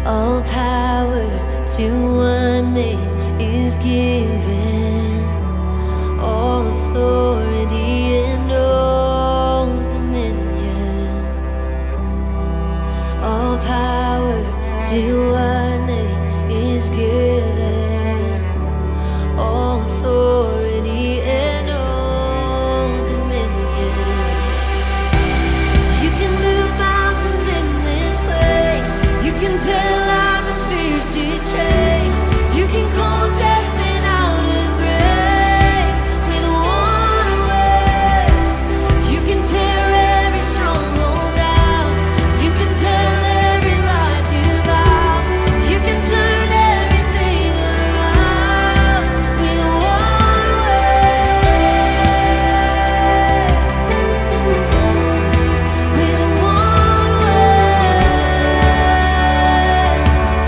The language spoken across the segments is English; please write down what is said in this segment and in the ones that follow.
All power to one name is given, all authority and all dominion. All power to one name is given, all authority and all dominion. You can move mountains in this place. You can tell atmospheres to change. You can call dead men out of grace with one word. You can tear every stronghold down. You can tell every lie to bow. You can turn everything around with one word. With one word.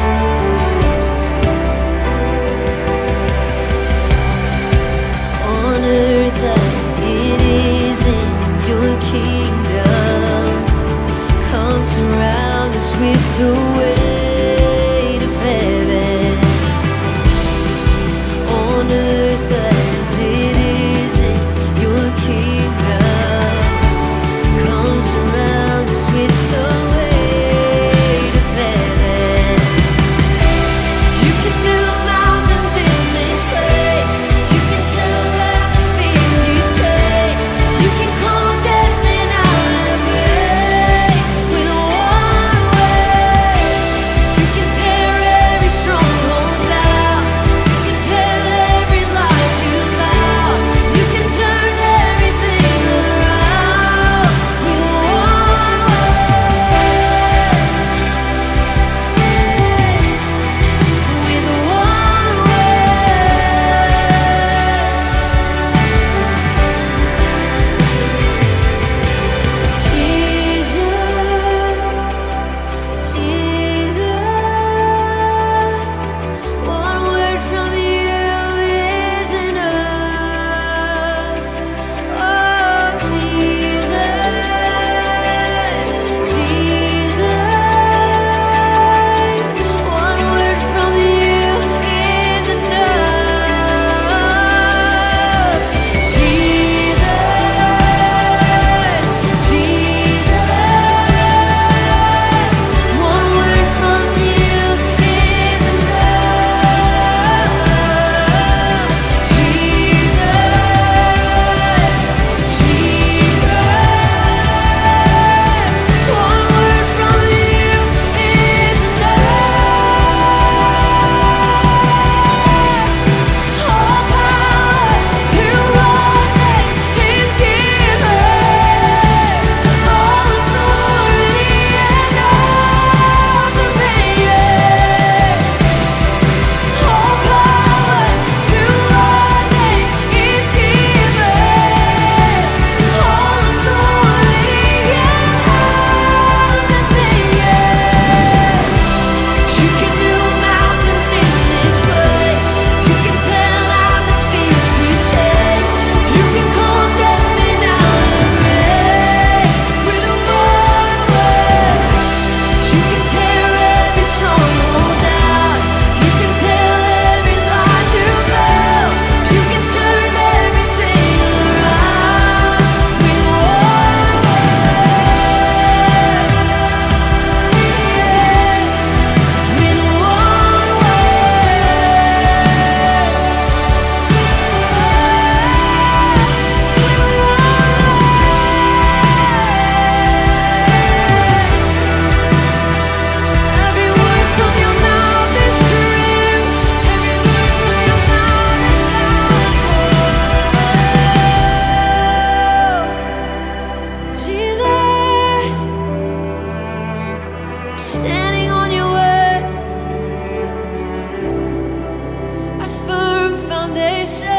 On earth as it is in your kingdom, come surround us with the weight of heaven. On earth as it is in your kingdom, come surround us with the weight of heaven. You can move mountains in this place. You can tell atmospheres to change. You can call dead men out of grace with one word. You can tear every stronghold down. You can tell every lie to bow. You can turn everything around with one word. With one word. Jesus, one word from you is enough. Oh, Jesus, one word from you is enough. One word from you is enough. One word from you is enough. All power to one name is given, all authority and all dominion. All power to one name is given, all authority and all dominion. You can move mountains in this place. You can tell atmospheres to change. You can call dead men out of grace with one word. You can tear every stronghold down. You can tell every lie to bow. You can turn everything around with one word. With one Every word from your mouth is true. Every word from your mouth is powerful. Jesus, standing on your word, our firm foundation.